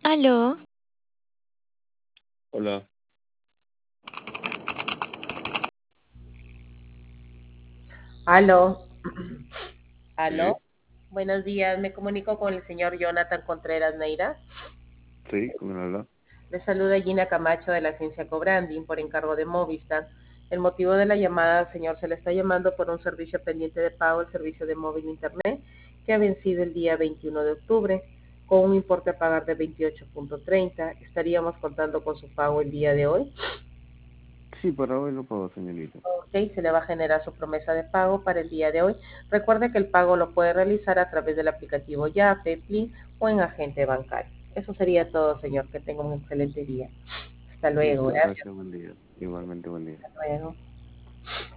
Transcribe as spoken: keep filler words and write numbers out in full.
Aló, Hola, Aló, sí, aló. Buenos días, me comunico con el señor Jonathan Contreras Neira. sí, ¿con quién habla? Le saluda Gina Camacho de la agencia Cobranding por encargo de Movistar. El motivo de la llamada, señor, se le está llamando por un servicio pendiente de pago, el servicio de móvil internet, que ha vencido el día veintiuno de octubre, con un importe a pagar de veintiocho punto treinta. Estaríamos contando con su pago el día de hoy. Sí, para hoy lo puedo, señorita. Ok, se le va a generar su promesa de pago para el día de hoy. Recuerde que el pago lo puede realizar a través del aplicativo Yape, Plin o en agente bancario. Eso sería todo, señor. Que tenga un excelente día. Hasta luego. Listo, Gracias. gracias, buen día. Igualmente, buen día. Hasta luego.